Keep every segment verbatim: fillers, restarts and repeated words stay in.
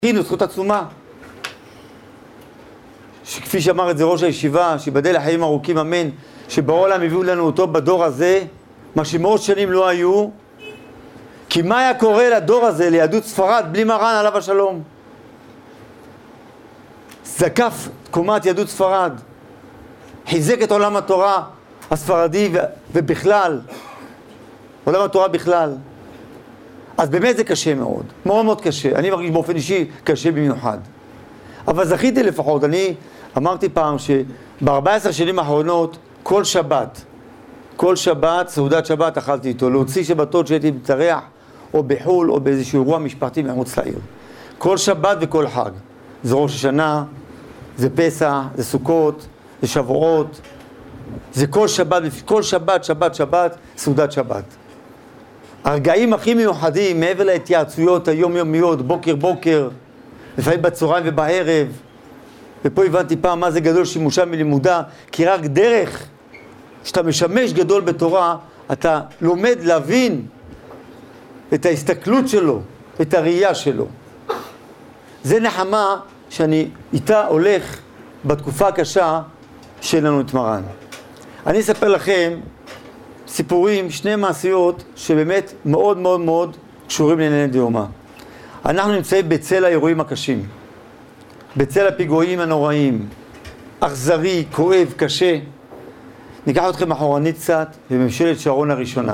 זכינו זכות עצומה. שכפי שאמר את זה ראש הישיבה, שיבדל לחיים ארוכים, אמן, שבעולם הביאו לנו אותו בדור הזה, מה שמאות שנים לא היו. כי מה היה קורה לדור הזה, ליהדות ספרד, בלי מרן עליו השלום? זקף תקומת יהדות ספרד, חיזק את עולם התורה הספרדי ו- ובכלל, עולם התורה בכלל. אז באמת זה קשה מאוד, מאוד מאוד קשה. אני מרגיש באופן אישי קשה במיוחד. אבל זכיתי לפחות, אני אמרתי פעם שב-ארבע עשרה שנים האחרונות, כל שבת, כל שבת, סעודת שבת אכלתי איתו, להוציא שבתות שהייתי בצריח, או בחול, או באיזשהו אירוע משפחתי מחוץ לעיר. כל שבת וכל חג. זה ראש השנה, זה פסח, זה סוכות, זה שבועות, זה כל שבת, כל שבת, שבת, שבת, סעודת שבת. הרגעים הכי מיוחדים, מעבר להתייעצויות היומיומיות, בוקר בוקר, לפעמים בצהריים ובערב, ופה הבנתי פעם מה זה גדול שימושה מלימודה, כי רק דרך שאתה משמש גדול בתורה, אתה לומד להבין את ההסתכלות שלו, את הראייה שלו. זה נחמה שאני איתה הולך בתקופה הקשה שלנו את מרן. אני אספר לכם סיפורים, שני מעשיות שבאמת מאוד מאוד מאוד קשורים לענייני דיומא. אנחנו נמצאים בצל האירועים הקשים, בצל הפיגועים הנוראים, אכזרי, כואב, קשה. ניקח אתכם אחורנית קצת בממשלת שרון הראשונה.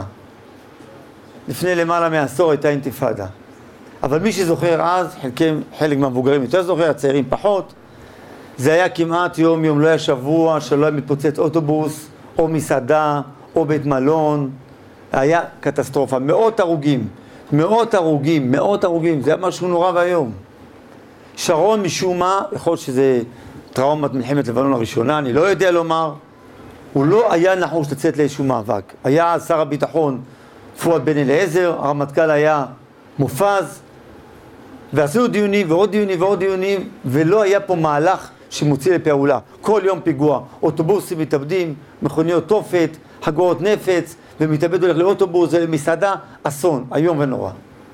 לפני למעלה מעשור הייתה אינתיפאדה. אבל מי שזוכר אז, חלקם, חלק מהמבוגרים יותר זוכר, הצעירים פחות, זה היה כמעט יום יום, לא היה שבוע שלא היה מתפוצץ אוטובוס, או מסעדה, או בית מלון. היה קטסטרופה, מאות הרוגים, מאות הרוגים, מאות הרוגים, זה היה משהו נורא והיום. שרון משום מה, יכול להיות שזה טראומת מלחמת לבנון הראשונה, אני לא יודע לומר, הוא לא היה נחוש לצאת לאיזשהו מאבק. היה שר הביטחון פואד בן אליעזר, הרמטכ"ל היה מופז, ועשינו דיונים ועוד דיונים ועוד דיונים, ולא היה פה מהלך שמוציא לפעולה. כל יום פיגוע, אוטובוסים מתאבדים, מכוניות תופת, חגורות נפץ, ומתאבד הולך לאוטובוס, מסעדה, אסון, היום ונורא.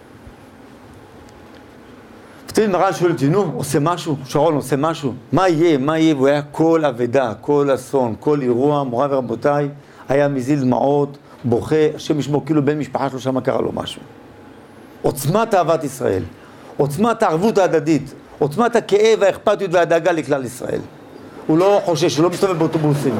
ותמיד מרן שואל אותי, נו, עושה משהו? שרון עושה משהו? מה יהיה? מה יהיה? והוא היה כל אבדה, כל אסון, כל אירוע, מורה ורבותיי, היה מזיל דמעות, בוכה, השם ישמור, כאילו בן משפחה שלו שם קרה לו משהו. עוצמת אהבת ישראל, עוצמת הערבות ההדדית, עוצמת הכאב, האכפתיות והדאגה לכלל ישראל. הוא לא חושש, הוא לא מסתובב באוטובוסים.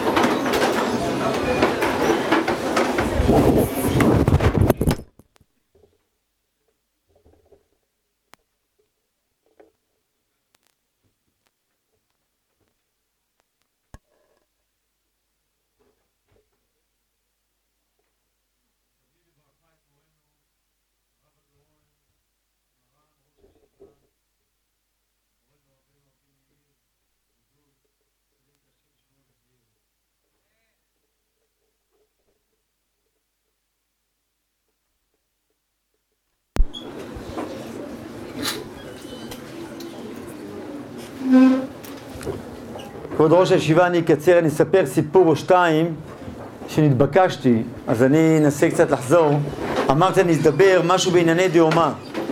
כבוד ראש הישיבה, אני אקצר, אני אספר סיפור או שתיים שנתבקשתי, אז אני אנסה קצת לחזור. אמרתי, אני אדבר משהו בענייני דיומא.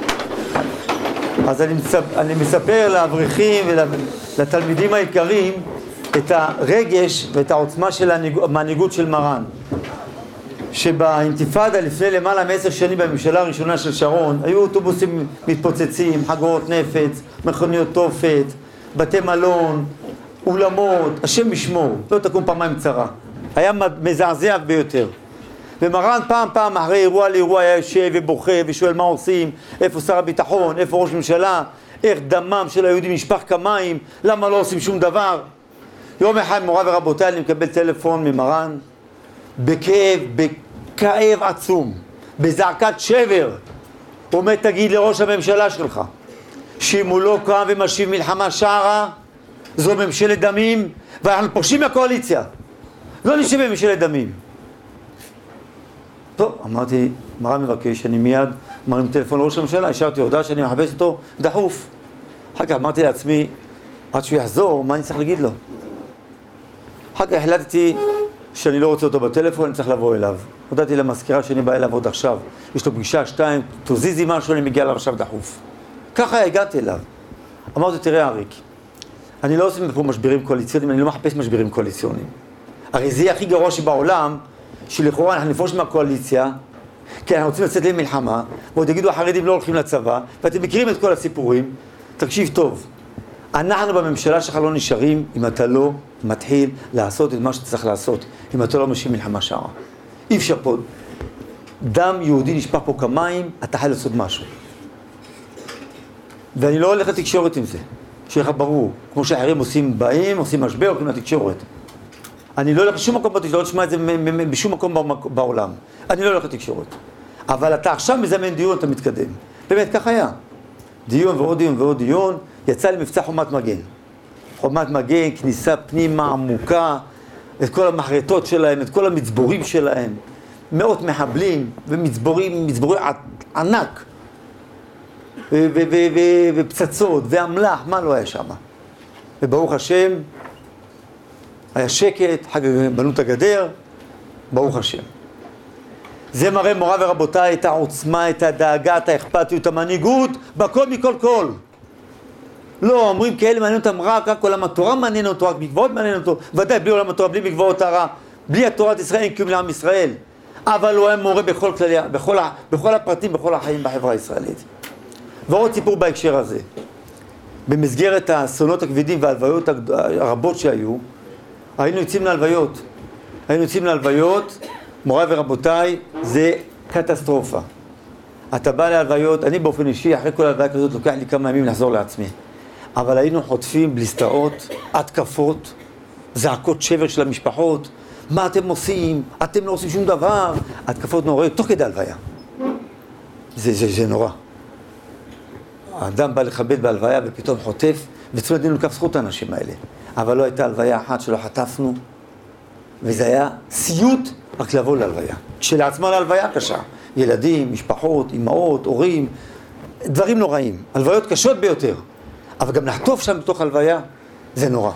אז אני, מספר, אני מספר לאברכים ולתלמידים העיקריים את הרגש ואת העוצמה של המנהיגות של מרן. שבאינתיפאדה לפני למעלה מעשר שנים בממשלה הראשונה של שרון, היו אוטובוסים מתפוצצים, חגורות נפץ, מכוניות תופת, בתי מלון, אולמות, השם ישמור, לא תקום פעמיים צרה. היה מזעזע ביותר. ומרן פעם פעם אחרי אירוע לאירוע היה יושב ובוכה ושואל מה עושים, איפה שר הביטחון, איפה ראש ממשלה, איך דמם של היהודים נשפך כמים, למה לא עושים שום דבר. יום אחד מורה ורבותיי אני מקבל טלפון ממרן, בכאב, בכאב עצום, בזעקת שבר. הוא אומר, תגיד לראש הממשלה שלך, שאם הוא לא קם ומשיב מלחמה שערה, זו ממשלת דמים, ואנחנו פורשים מהקואליציה. לא נשב בממשלת דמים. טוב, אמרתי, מרן מבקש, אני מיד מרים טלפון לראש הממשלה, השארתי הודעה שאני מחפש אותו דחוף. אחר כך אמרתי לעצמי, עד שהוא יחזור, מה אני צריך להגיד לו? אחר כך החלטתי שאני לא רוצה אותו בטלפון, אני צריך לבוא אליו. הודעתי למזכירה שאני בא אליו עוד עכשיו. יש לו פגישה, שתיים, תוזיזי משהו, אני מגיע אליו עכשיו דחוף. ככה הגעתי אליו. אמרתי, תראה אריק, אני לא עושה פה משברים קואליציוניים, אני לא מחפש משברים קואליציוניים. הרי זה הכי גרוע שבעולם, שלכאורה אנחנו נפרוש מהקואליציה, כי אנחנו רוצים לצאת למלחמה, ועוד יגידו החרדים לא הולכים לצבא, ואתם מכירים את כל הסיפורים, תקשיב טוב. אנחנו בממשלה שלך לא נשארים אם אתה לא מתחיל לעשות את מה שצריך לעשות, אם אתה לא משיב מלחמה שערה. אי אפשר פה. דם יהודי נשפך פה כמים, אתה חייב לעשות משהו. ואני לא הולך לתקשורת עם זה, שיהיה לך ברור. כמו שאחרים עושים באים, עושים משבר, הולכים לתקשורת. אני לא הולך לשום מקום בתקשורת, לא תשמע את זה בשום מקום בעולם. אני לא הולך לתקשורת. אבל אתה עכשיו מזמן דיון, אתה מתקדם. באמת, כך היה. דיון ועוד דיון ועוד דיון, יצא לי מבצע חומת מגן. חומת מגן, כניסה פנימה עמוקה, את כל המחרטות שלהם, את כל המצבורים שלהם, מאות מחבלים ומצבורים, מצבורי ענק, ופצצות ואמלח, מה לא היה שם? וברוך השם, היה שקט, אחר כך בנו את הגדר, ברוך השם. זה מראה מורה ורבותיי את העוצמה, את הדאגה, את האכפתיות, המנהיגות, בכל מכל כל. לא, אומרים כאלה מעניין אותם רק, רק עולם התורה מעניין אותו, רק מקוואות מעניין אותו, ודאי בלי עולם התורה, בלי מקוואות הרע, בלי התורת ישראל, אין קיום לעם ישראל. אבל הוא היה מורה בכל כללי, בכל, בכל הפרטים, בכל החיים בחברה הישראלית. ועוד סיפור בהקשר הזה. במסגרת האסונות הכבדים וההלוויות הרבות שהיו, היינו יוצאים להלוויות. היינו יוצאים להלוויות, מוריי ורבותיי, זה קטסטרופה. אתה בא להלוויות, אני באופן אישי, אחרי כל ההלוויה כזאת, לוקח לי כמה ימים לחזור לעצמי. אבל היינו חוטפים בלסטאות, התקפות, זעקות שבר של המשפחות. מה אתם עושים? אתם לא עושים שום דבר. התקפות נוראיות, תוך כדי הלוויה. זה, זה, זה נורא. האדם בא לכבד בהלוויה ופתאום חוטף, וצריך לדין לקף זכות האנשים האלה. אבל לא הייתה הלוויה אחת שלא חטפנו, וזה היה סיוט רק לבוא להלוויה. כשלעצמה להלוויה קשה. ילדים, משפחות, אמהות, הורים, דברים נוראים. הלוויות קשות ביותר. אבל גם לחטוף שם בתוך הלוויה, זה נורא.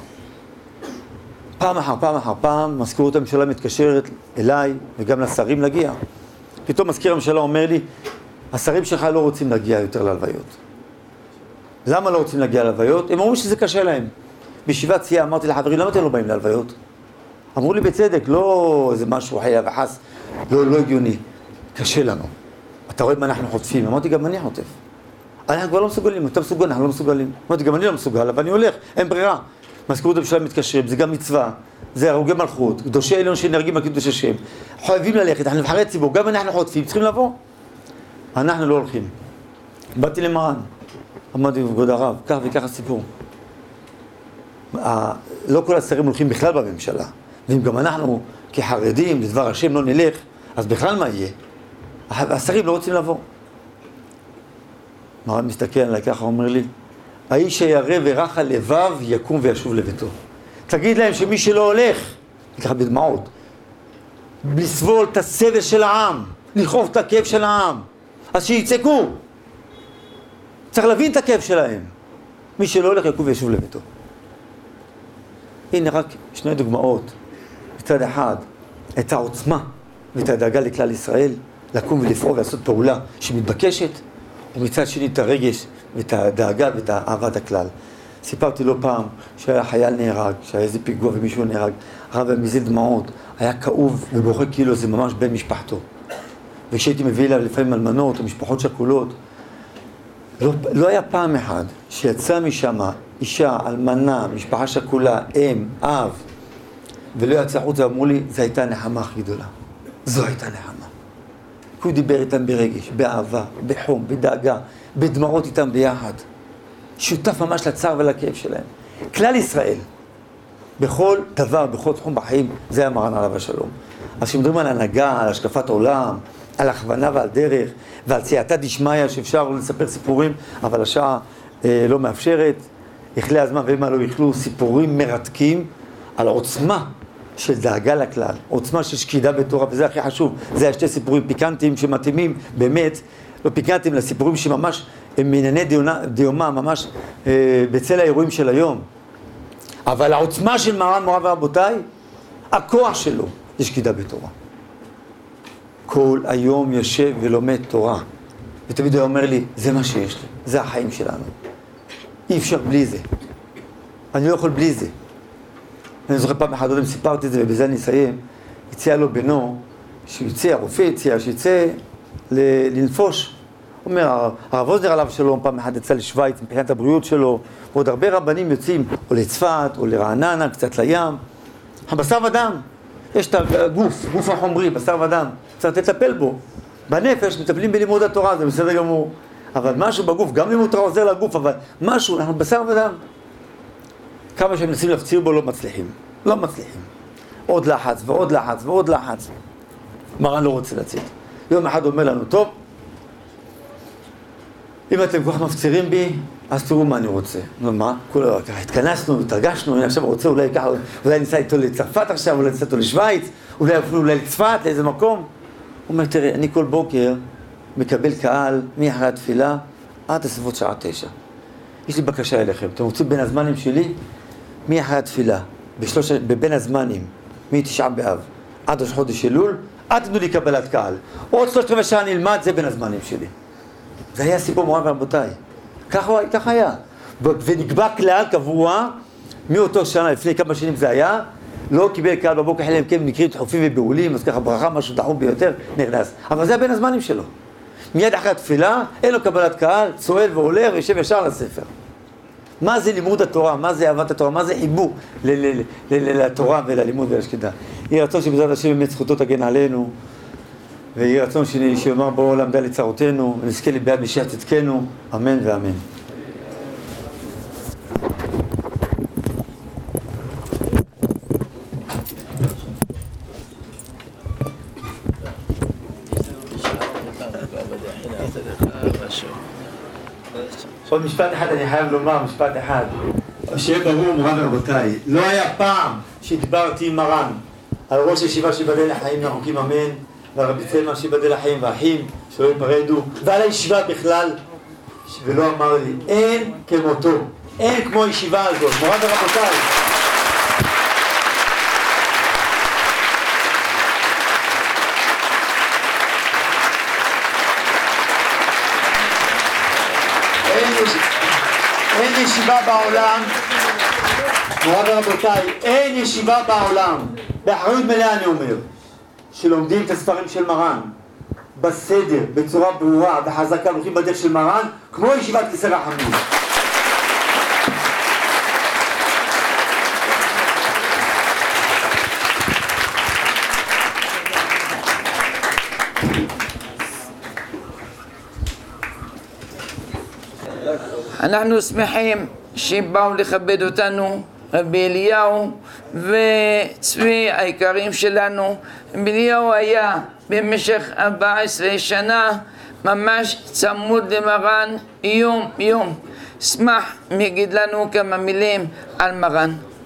פעם אחר פעם אחר פעם, מזכירות הממשלה מתקשרת אליי, וגם לשרים להגיע. פתאום מזכיר הממשלה אומר לי, השרים שלך לא רוצים להגיע יותר להלוויות. למה לא רוצים להגיע להלוויות? הם אומרים שזה קשה להם. בישיבת סיעה אמרתי לחברים, למה אתם לא באים להלוויות? אמרו לי בצדק, לא איזה משהו חיה וחס, לא, לא הגיוני. קשה לנו. אתה רואה מה אנחנו חוטפים. אמרתי, גם אני חוטף. אנחנו כבר לא מסוגלים, אתה מסוגל, אנחנו לא מסוגלים. אמרתי, גם אני לא מסוגל, אבל אני הולך, אין ברירה. מזכירות הממשלה מתקשרים, זה גם מצווה, זה הרוגי מלכות, קדושי עליון שנהרגים על קידוש השם. חייבים ללכת, אנחנו נבחרי ציבור, גם אנחנו חוטפים, צריכים לבוא. אנחנו לא הולכים. באתי למרן, אמרתי, כבוד הרב, כך וכך הסיפור. לא כל השרים הולכים בכלל בממשלה, ואם גם אנחנו כחרדים, לדבר השם לא נלך, אז בכלל מה יהיה? השרים לא רוצים לבוא. מרן מסתכל עליי ככה, אומר לי, האיש הירא ורך הלבב יקום וישוב לביתו. תגיד להם שמי שלא הולך, יקח בדמעות, לסבול את הסבל של העם, לכאוב את הכאב של העם, אז שיצעקו. צריך להבין את הכאב שלהם. מי שלא הולך יקום וישוב לביתו. הנה רק שני דוגמאות. מצד אחד, את העוצמה ואת הדאגה לכלל ישראל, לקום ולפעול ולעשות פעולה שמתבקשת, ומצד שני את הרגש ואת הדאגה ואת אהבת הכלל. סיפרתי לא פעם שהיה חייל נהרג, שהיה איזה פיגוע ומישהו נהרג, הרב מזיל דמעות, היה כאוב ובוכה כאילו זה ממש בן משפחתו. וכשהייתי מביא אליו לפעמים אלמנות או משפחות שכולות, לא, לא היה פעם אחד שיצא משם אישה, אלמנה, משפחה שכולה, אם, אב, ולא יצא חוץ ואמרו לי, זו הייתה הנחמה הכי גדולה. זו הייתה נחמה. הוא דיבר איתם ברגש, באהבה, בחום, בדאגה, בדמעות איתם ביחד. שותף ממש לצער ולכאב שלהם. כלל ישראל, בכל דבר, בכל תחום בחיים, זה היה מרן עליו השלום. אז כשמדברים על הנהגה, על השקפת עולם, על הכוונה ועל דרך, ועל סייעתא דשמיא שאפשר לספר סיפורים, אבל השעה אה, לא מאפשרת, יכלה הזמן ומה לא יכלו, סיפורים מרתקים על עוצמה של דאגה לכלל, עוצמה של שקידה בתורה, וזה הכי חשוב. זה השתי סיפורים פיקנטיים שמתאימים באמת, לא פיקנטיים, לסיפורים שממש הם מענייני דיומה, ממש אה, בצל האירועים של היום. אבל העוצמה של מרן מורה ורבותיי, הכוח שלו, זה שקידה בתורה. כל היום יושב ולומד תורה. ותמיד הוא אומר לי, זה מה שיש לי, זה החיים שלנו. אי אפשר בלי זה. אני לא יכול בלי זה. אני זוכר פעם אחת, עוד סיפרתי את זה, ובזה אני אסיים. הציע לו בנו, שיצא, הרופא הציע, שיצא לנפוש. הוא אומר, הרב עוזר עליו שלום, פעם אחת יצא לשוויץ, מבחינת הבריאות שלו, ועוד הרבה רבנים יוצאים, או לצפת, או לרעננה, קצת לים. הבשר ודם, יש את הגוף, גוף החומרי, בשר ודם, צריך לטפל בו. בנפש מטפלים בלימוד התורה, זה בסדר גמור. אבל משהו בגוף, גם לימוד תורה עוזר לגוף, אבל משהו, אנחנו בשר ודם. כמה שהם מנסים להפציר בו לא מצליחים, לא מצליחים. עוד לחץ ועוד לחץ ועוד לחץ. מרן לא רוצה לצאת. יום אחד אומר לנו, טוב, אם אתם כל כך מפצירים בי, אז תראו מה אני רוצה. נו מה? כולה ככה התכנסנו, התרגשנו, אני עכשיו רוצה אולי ככה, אולי ניסע איתו לצרפת עכשיו, אולי ניסע איתו לשוויץ, אולי אפילו אולי לצפת, לאיזה מקום. הוא אומר, תראה, אני כל בוקר מקבל קהל מאחרי התפילה עד הסביבות שעה תשע. יש לי בקשה אליכם, אתם רוצים בין הזמנים שלי? מאחרי התפילה, בשלוש, בבין הזמנים, מתשעה באב, עד ראש חודש אלול, אל תתנו לי קבלת קהל. עוד שלושת רבעי שעה נלמד, זה בין הזמנים שלי. זה היה סיפור מורן ורבותיי. ככה, ככה היה. ונקבע כלל קבוע, מאותו שנה, לפני כמה שנים זה היה, לא קיבל קהל בבוקר, חלם כן מקרים דחופים ובעולים, אז ככה ברכה, משהו דחוף ביותר, נכנס. אבל זה היה בין הזמנים שלו. מיד אחרי התפילה, אין לו קבלת קהל, צועד והולך וישב ישר לספר. מה זה לימוד התורה? מה זה אהבת התורה? מה זה חיבור לתורה וללימוד ולשקדה? יהיה רצון שבעזרת השם באמת זכותו תגן עלינו, ויהיה רצון שיאמר בו לעמדה לצרותינו, ונזכה ביד משיח צדקנו, אמן ואמן. עוד משפט אחד אני חייב לומר, משפט אחד. שיהיה ברור מורן ורבותיי, לא היה פעם שדיברתי עם מרן על ראש הישיבה שיבדל לחיים ורחוקים אמן, ועל רבי צלמן שיבדל לחיים ואחים שלא ייפרדו, ועל הישיבה בכלל, ולא אמר לי, אין כמותו, אין כמו הישיבה הזאת, מורן ורבותיי. אין ישיבה בעולם, מורן ורבותיי, אין ישיבה בעולם, באחריות מלאה אני אומר, שלומדים את הספרים של מרן, בסדר, בצורה ברורה וחזקה, הולכים בדרך של מרן, כמו ישיבת כיסא רחמים. אנחנו שמחים שבאו לכבד אותנו רבי אליהו וצבי העיקרים שלנו. רבי אליהו היה במשך ארבע עשרה שנה ממש צמוד למרן יום יום. שמח מגיד לנו כמה מילים על מרן.